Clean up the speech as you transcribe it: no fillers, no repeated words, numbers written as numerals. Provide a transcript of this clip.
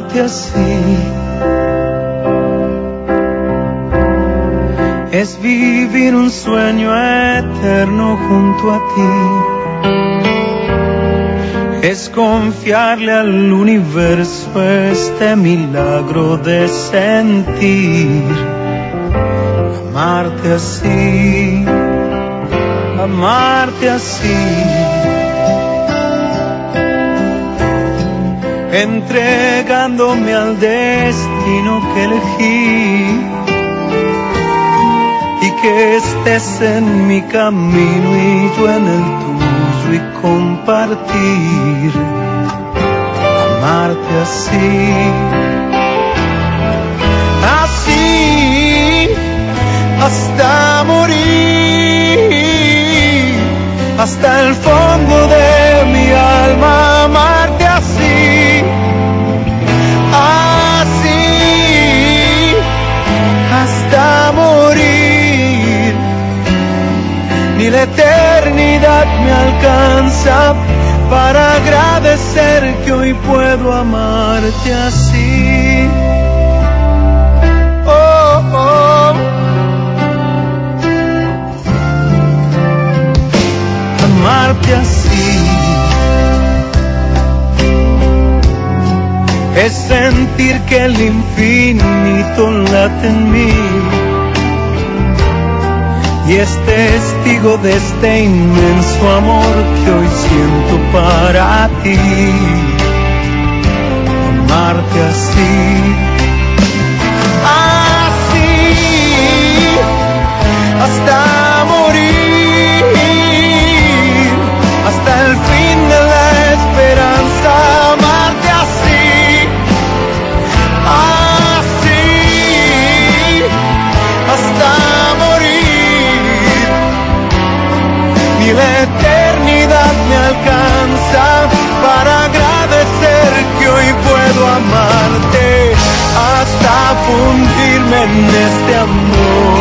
amarte así es vivir un sueño eterno junto a ti. Es confiarle al universo este milagro de sentir. Amarte así, amarte así. Entregándome al destino que elegí. Y que estés en mi camino y yo en el tuyo y compartir. Amarte así, así, hasta morir, hasta el fondo de mi alma. Amarte así, así, hasta morir. Ni la eternidad me alcanza para agradecer que hoy puedo amarte así. Oh, oh. Amarte así es sentir que el infinito late en mí y es testigo de este inmenso amor que hoy siento para ti. Amarte así, así, hasta morir, hasta el fin de la esperanza. Amarte así, así, hasta y la eternidad me alcanza para agradecer que hoy puedo amarte hasta fundirme en este amor.